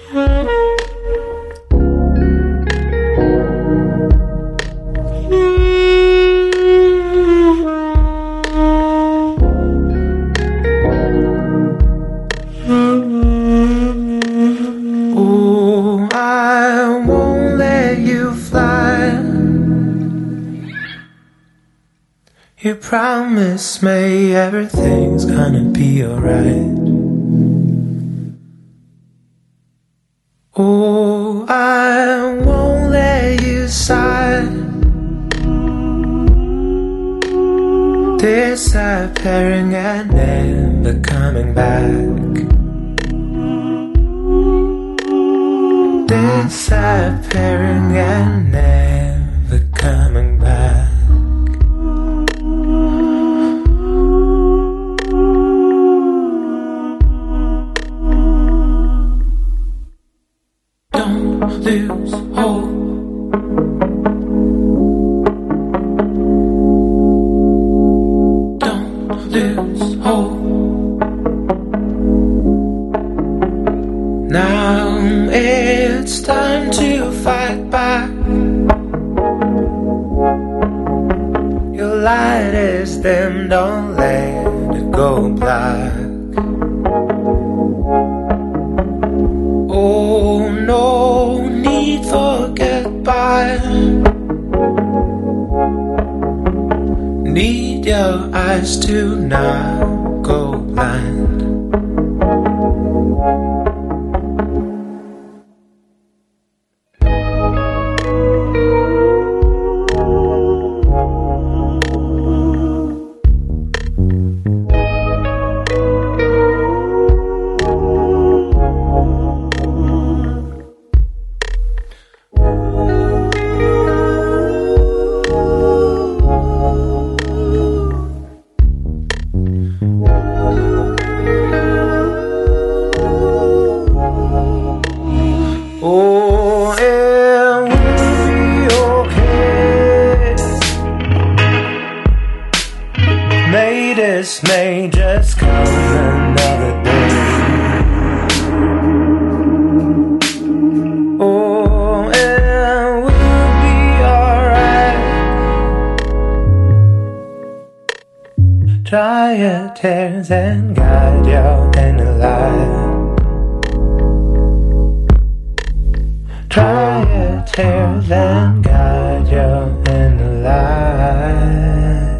Oh, I won't let you fly. You promised me everything's gonna be alright. Oh, I won't let you sigh. Disappearing and never coming back. Disappearing and never coming back. Don't lose hope. Don't lose hope. Now it's time to fight back. Your light is dim, don't let it go black. Oh, no need for goodbye. Need your eyes to not go blind. Oh, it will be okay. May this may just come another day. Oh, it will be alright. Dry your tears and guide your inner light. Dry your tears and guide your inner light.